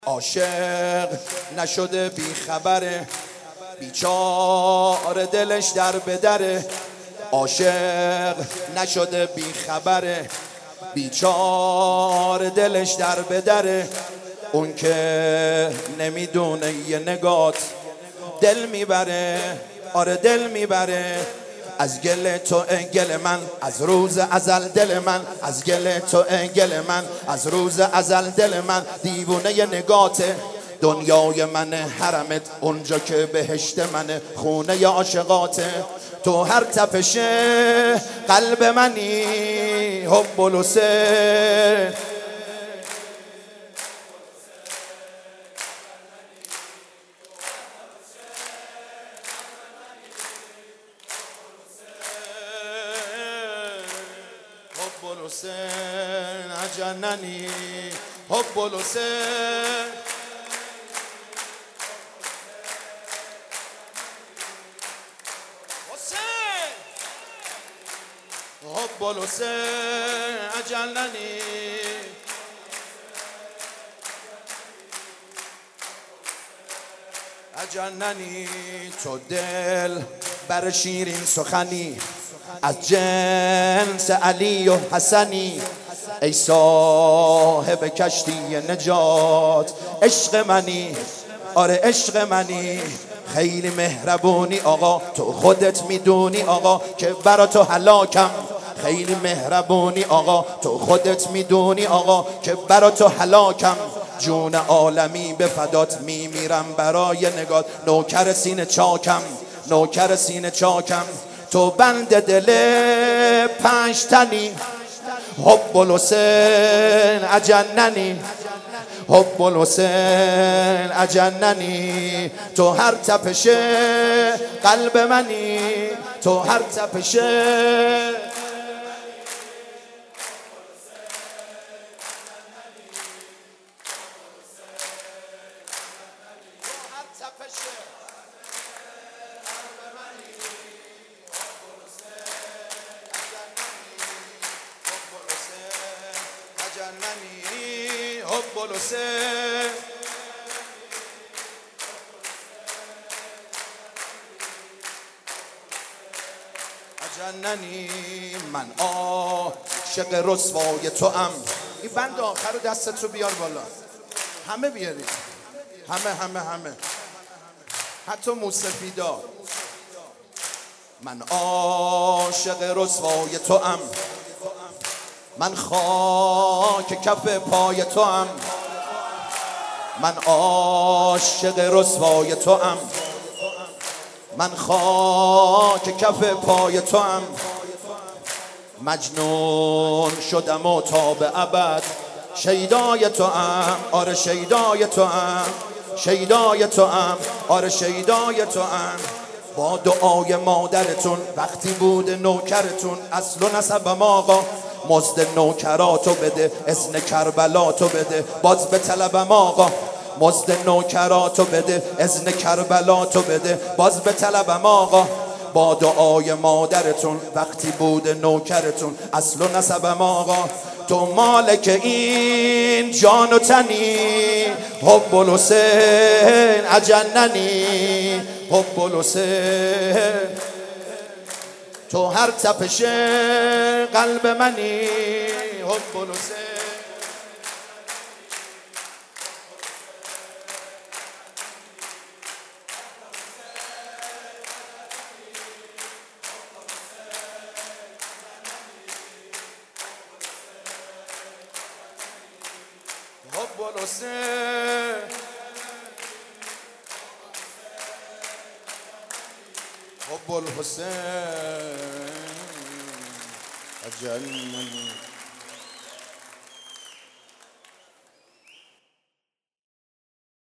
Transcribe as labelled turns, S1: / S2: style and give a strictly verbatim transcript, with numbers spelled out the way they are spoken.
S1: عاشق نشده بی خبره، بیچاره دلش در بدره. عاشق نشده بی خبره، بیچاره دلش در بدره. اون که نمیدونه یه نگات دل میبره، آره دل میبره. از گل تو گل من، از روز ازل دل من، از گل تو گل من، از روز ازل دل من. دیوونه ی نگاته، دنیای منه حرمت، اونجا که بهشت منه خونه ی عاشقاته. تو هر تپش قلب منی حب الحسین، حب الحسین اجننی، حب الحسین. حب الحسین اجننی، اجننی. تو دل بر شیرین سخنی، از جنس علی و حسنی. ای صاحب کشتی نجات، عشق منی، آره عشق منی. خیلی مهربونی آقا، تو خودت میدونی آقا که برا تو هلاکم. خیلی مهربونی آقا، تو خودت میدونی آقا که برا تو هلاکم. جون عالمی به فدات میمیرم برای نگات، نوکر سینه چاکم، نوکر سینه چاکم. تو بند دل پنج تنی، حب الحسین اجننی، حب الحسین اجننی. تو هر تپش قلب منی، تو هر تپش اجننی، حب الحسین. اجننی، من عاشق رسوای تو ام. این بند آخر دستت رو بیار بالا، همه بیارید، همه همه همه، حتی موسفیدا. من عاشق رسوای تو ام، من خاک کف پای تو ام. من عاشق رسوای تو ام، من خاک کف پای تو ام. مجنون شدم و تا به ابد شیدای تو ام، آره شیدای تو ام، شیدای تو ام، آره شیدای تو ام. با دعای مادرتون وقتی بود نوکرتون، اصل و نسبم آقا مزد نوکراتو بده، اذن کربلاتو بده، باز به طلبم آقا مزد نوکراتو بده، اذن کربلاتو بده، باز به طلبم آقا. با دعای مادرتون وقتی بود نوکرتون، اصل و نسبم آقا. تو مالک این جان و تنی، حب الحسین اجننی، حب الحسین. تو هر تپش قلب منی، حب الحسین. حب الحسین، حب الحسین اجننی.